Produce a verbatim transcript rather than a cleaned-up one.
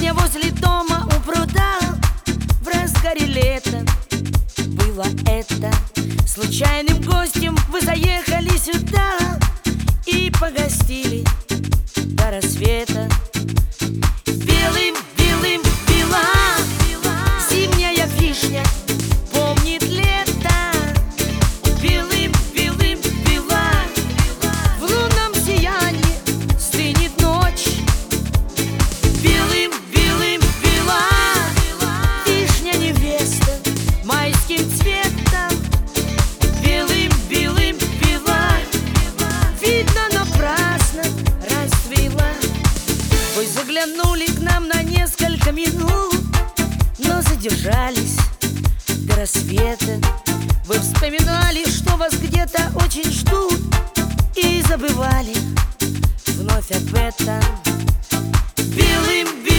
Сегодня возле дома у пруда в разгаре лета было это. Случайным гостем вы заехали сюда и погостили до рассвета. Белым-белым бела зимняя вишня помнит лето. Белым-белым бела в лунном сиянии стынет ночь. Белым-белым бела вишня невеста майским цветом. Белым-белым бела видно напрасно расцвела. Вы заглянули к нам на несколько минут, но задержались до рассвета. Вы вспоминали, что вас где-то очень ждут, и забывали вновь об этом. Белым-белым